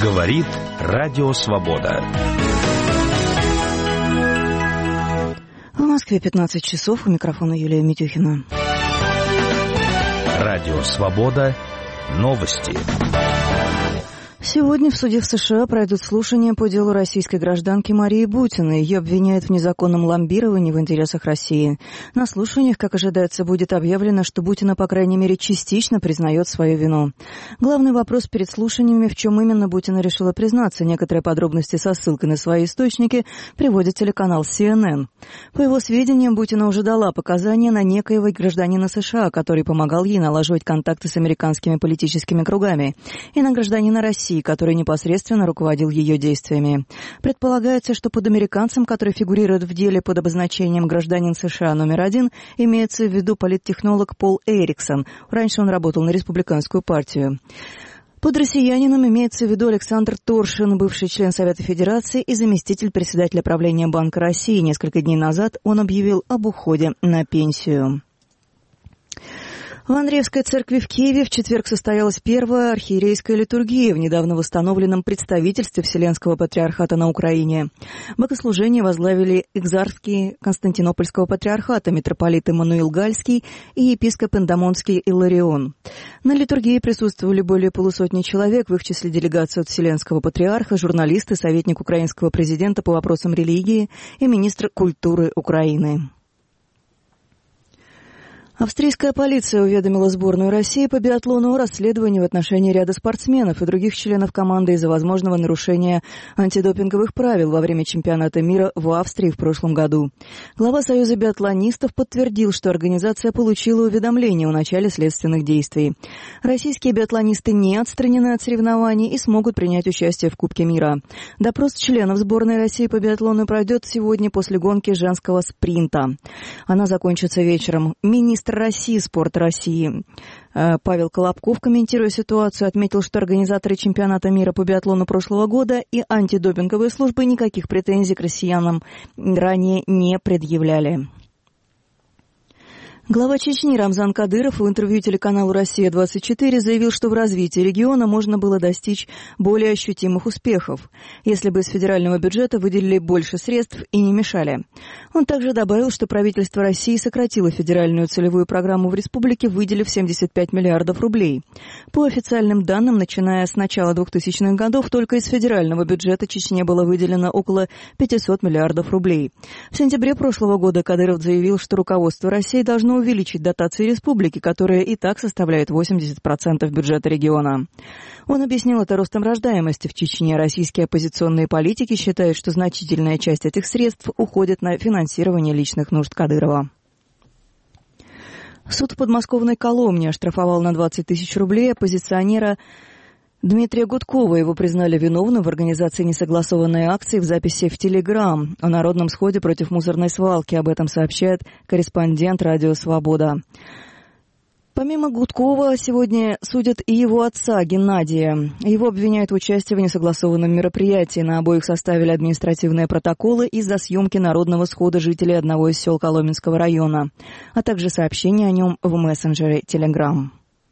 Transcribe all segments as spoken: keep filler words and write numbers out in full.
Говорит Радио Свобода. В Москве пятнадцать часов. У микрофона Юлия Митюхина. Радио Свобода. Новости. Сегодня в суде в США пройдут слушания по делу российской гражданки Марии Бутиной. Ее обвиняют в незаконном лоббировании в интересах России. На слушаниях, как ожидается, будет объявлено, что Бутина, по крайней мере, частично признает свою вину. Главный вопрос перед слушаниями, в чем именно Бутина решила признаться. Некоторые подробности со ссылкой на свои источники приводит телеканал си эн эн. По его сведениям, Бутина уже дала показания на некоего гражданина США, который помогал ей налаживать контакты с американскими политическими кругами, и на гражданина России, который непосредственно руководил ее действиями. Предполагается, что под американцем, который фигурирует в деле под обозначением «гражданин США номер один», имеется в виду политтехнолог Пол Эриксон. Раньше он работал на республиканскую партию. Под россиянином имеется в виду Александр Торшин, бывший член Совета Федерации и заместитель председателя правления Банка России. Несколько дней назад он объявил об уходе на пенсию. В Андреевской церкви в Киеве в четверг состоялась первая архиерейская литургия в недавно восстановленном представительстве Вселенского патриархата на Украине. Богослужение возглавили экзархи Константинопольского патриархата митрополит Эммануил Гальский и епископ Эндомонский Илларион. На литургии присутствовали более полусотни человек, в их числе делегация от Вселенского патриарха, журналисты, советник украинского президента по вопросам религии и министр культуры Украины. Австрийская полиция уведомила сборную России по биатлону о расследовании в отношении ряда спортсменов и других членов команды из-за возможного нарушения антидопинговых правил во время чемпионата мира в Австрии в прошлом году. Глава Союза биатлонистов подтвердил, что организация получила уведомление о начале следственных действий. Российские биатлонисты не отстранены от соревнований и смогут принять участие в Кубке мира. Допрос членов сборной России по биатлону пройдет сегодня после гонки женского спринта. Она закончится вечером. Министр России, спорт России Павел Колобков, комментируя ситуацию, отметил, что организаторы чемпионата мира по биатлону прошлого года и антидопинговые службы никаких претензий к россиянам ранее не предъявляли. Глава Чечни Рамзан Кадыров в интервью телеканалу «Россия-двадцать четыре» заявил, что в развитии региона можно было достичь более ощутимых успехов, если бы из федерального бюджета выделили больше средств и не мешали. Он также добавил, что правительство России сократило федеральную целевую программу в республике, выделив семьдесят пять миллиардов рублей. По официальным данным, начиная с начала двухтысячных годов, только из федерального бюджета Чечне было выделено около пятьсот миллиардов рублей. В сентябре прошлого года Кадыров заявил, что руководство России должно увеличить дотации республики, которые и так составляют восемьдесят процентов бюджета региона. Он объяснил это ростом рождаемости в Чечне. Российские оппозиционные политики считают, что значительная часть этих средств уходит на финансирование личных нужд Кадырова. Суд в подмосковной Коломне оштрафовал на двадцать тысяч рублей оппозиционера Дмитрия Гудкова. Его признали виновным в организации несогласованной акции в записи в Телеграм о народном сходе против мусорной свалки. Об этом сообщает корреспондент «Радио Свобода». Помимо Гудкова, сегодня судят и его отца Геннадия. Его обвиняют в участии в несогласованном мероприятии. На обоих составили административные протоколы из-за съемки народного схода жителей одного из сел Коломенского района, а также сообщения о нем в мессенджере Телеграм.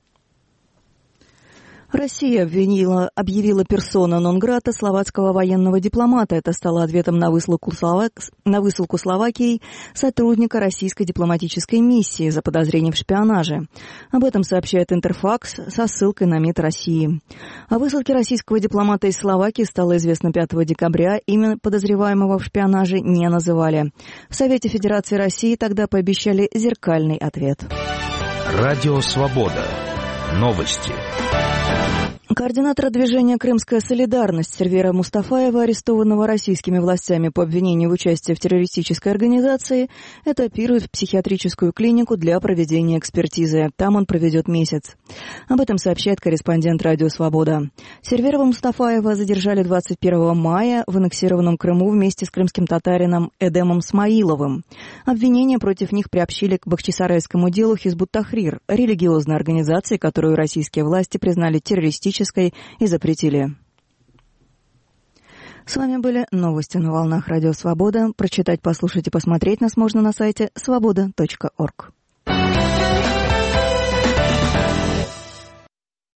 Россия обвинила, объявила персона нон-грата словацкого военного дипломата. Это стало ответом на высылку, Словак... на высылку Словакии сотрудника российской дипломатической миссии за подозрение в шпионаже. Об этом сообщает Интерфакс со ссылкой на МИД России. О высылке российского дипломата из Словакии стало известно пятого декабря. Имя подозреваемого в шпионаже не называли. В Совете Федерации России тогда пообещали зеркальный ответ. Радио Свобода. Новости. Координатора движения «Крымская солидарность» Сервера Мустафаева, арестованного российскими властями по обвинению в участии в террористической организации, этапируют в психиатрическую клинику для проведения экспертизы. Там он проведет месяц. Об этом сообщает корреспондент «Радио Свобода». Сервера Мустафаева задержали двадцать первого мая в аннексированном Крыму вместе с крымским татарином Эдемом Смаиловым. Обвинения против них приобщили к бахчисарайскому делу Хизбут Тахрир, религиозной организации, которую российские власти признали террористической и запретили. С вами были новости на волнах Радио Свобода. Прочитать, послушать и посмотреть нас можно на сайте свобода точка орг.